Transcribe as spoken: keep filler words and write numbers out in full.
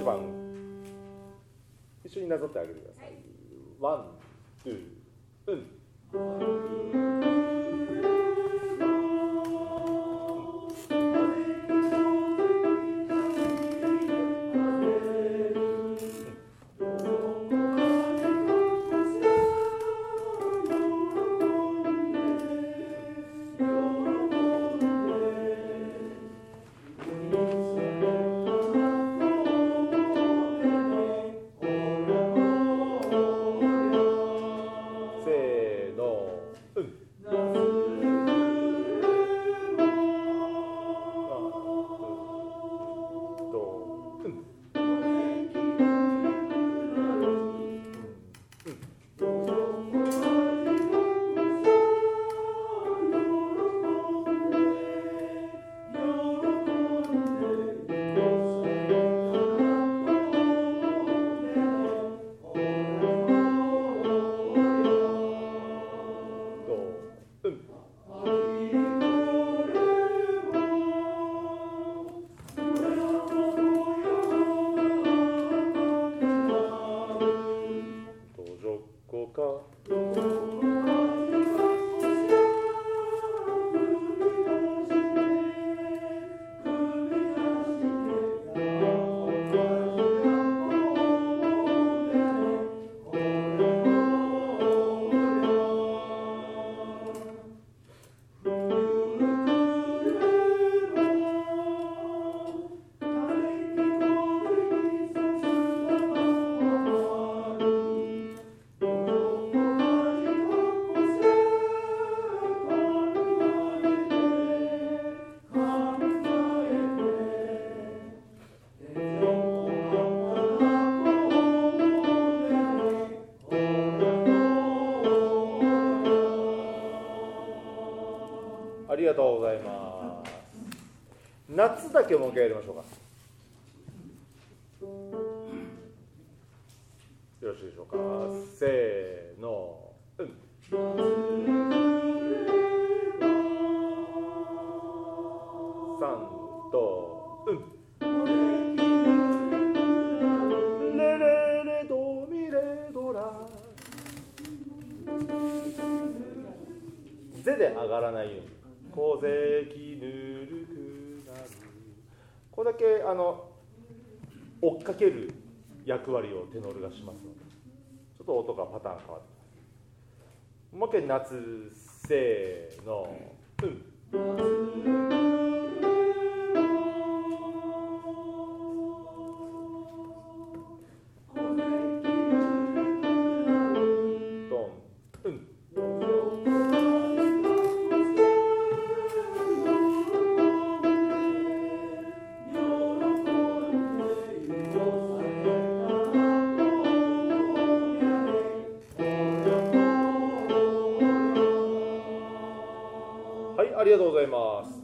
番一緒になぞってあげてください。ワン、ツー、うん。ありがとうございます。夏だけもう一回やりましょうか。よろしいでしょうか。せーの、うん。さんと、うん。レレレドミレドラ。ゼで上がらないように。小関ぬるくなる。これだけあの追っかける役割をテノールがしますので、ちょっと音がパターン変わってきます。もう一回夏、せーの、うん。ありがとうございます。